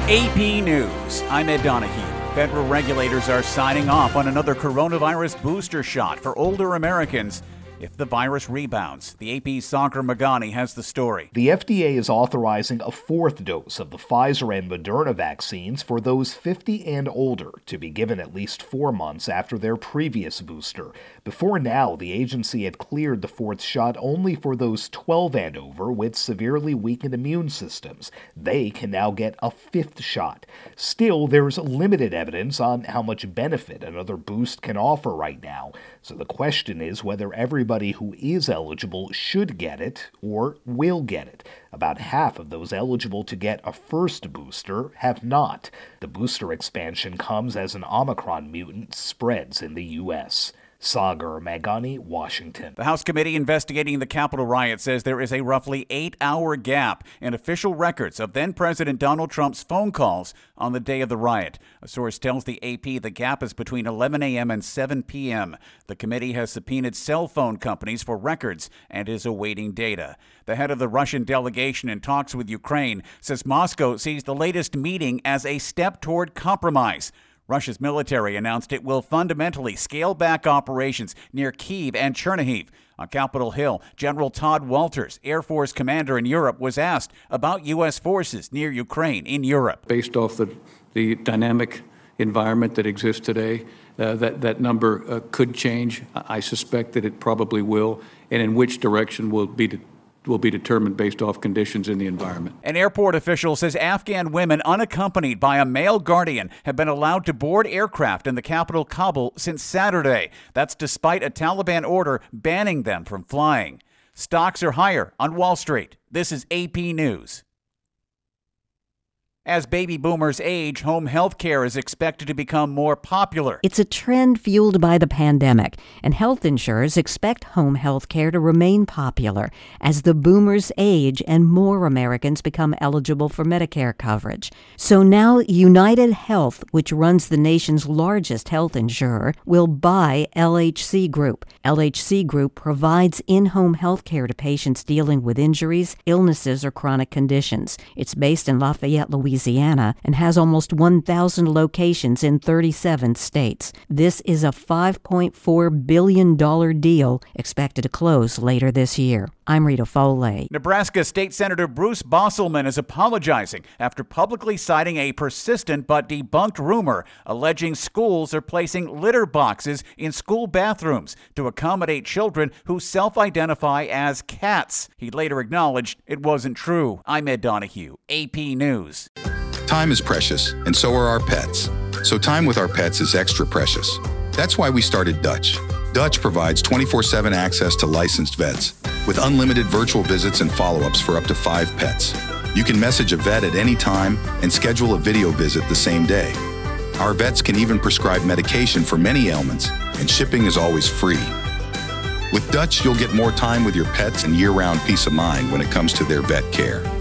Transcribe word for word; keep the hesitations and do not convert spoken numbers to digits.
A P News, I'm Ed Donahue. Federal regulators are signing off on another coronavirus booster shot for older Americans if the virus rebounds. The A P's Sagar Meghani has the story. The F D A is authorizing a fourth dose of the Pfizer and Moderna vaccines for those fifty and older to be given at least four months after their previous booster. Before now, the agency had cleared the fourth shot only for those twelve and over with severely weakened immune systems. They can now get a fifth shot. Still, there's limited evidence on how much benefit another boost can offer right now. So the question is whether everybody Everybody who is eligible should get it or will get it. About half of those eligible to get a first booster have not. The booster expansion comes as an Omicron mutant spreads in the U S Sagar Meghani, Washington. The House committee investigating the Capitol riot says there is a roughly eight-hour gap in official records of then-President Donald Trump's phone calls on the day of the riot. A source tells the A P the gap is between eleven a.m. and seven p.m. The committee has subpoenaed cell phone companies for records and is awaiting data. The head of the Russian delegation in talks with Ukraine says Moscow sees the latest meeting as a step toward compromise. Russia's military announced it will fundamentally scale back operations near Kyiv and Chernihiv. On Capitol Hill, General Todd Walters, Air Force commander in Europe, was asked about U S forces near Ukraine in Europe. Based off the, the dynamic environment that exists today, uh, that, that number uh, could change. I suspect that it probably will, and in which direction will be de- will be determined based off conditions in the environment. An airport official says Afghan women unaccompanied by a male guardian have been allowed to board aircraft in the capital, Kabul, since Saturday. That's despite a Taliban order banning them from flying. Stocks are higher on Wall Street. This is A P News. As baby boomers age, home health care is expected to become more popular. It's a trend fueled by the pandemic, and health insurers expect home health care to remain popular as the boomers age and more Americans become eligible for Medicare coverage. So now United Health, which runs the nation's largest health insurer, will buy L H C Group. L H C Group provides in-home health care to patients dealing with injuries, illnesses, or chronic conditions. It's based in Lafayette, Louisiana. Louisiana, and has almost one thousand locations in thirty-seven states. This is a five point four billion dollars deal expected to close later this year. I'm Rita Foley. Nebraska State Senator Bruce Bosselman is apologizing after publicly citing a persistent but debunked rumor alleging schools are placing litter boxes in school bathrooms to accommodate children who self-identify as cats. He later acknowledged it wasn't true. I'm Ed Donahue, A P News. Time is precious, and so are our pets. So time with our pets is extra precious. That's why we started Dutch. Dutch provides twenty-four seven access to licensed vets with unlimited virtual visits and follow-ups for up to five pets. You can message a vet at any time and schedule a video visit the same day. Our vets can even prescribe medication for many ailments, and shipping is always free. With Dutch, you'll get more time with your pets and year-round peace of mind when it comes to their vet care.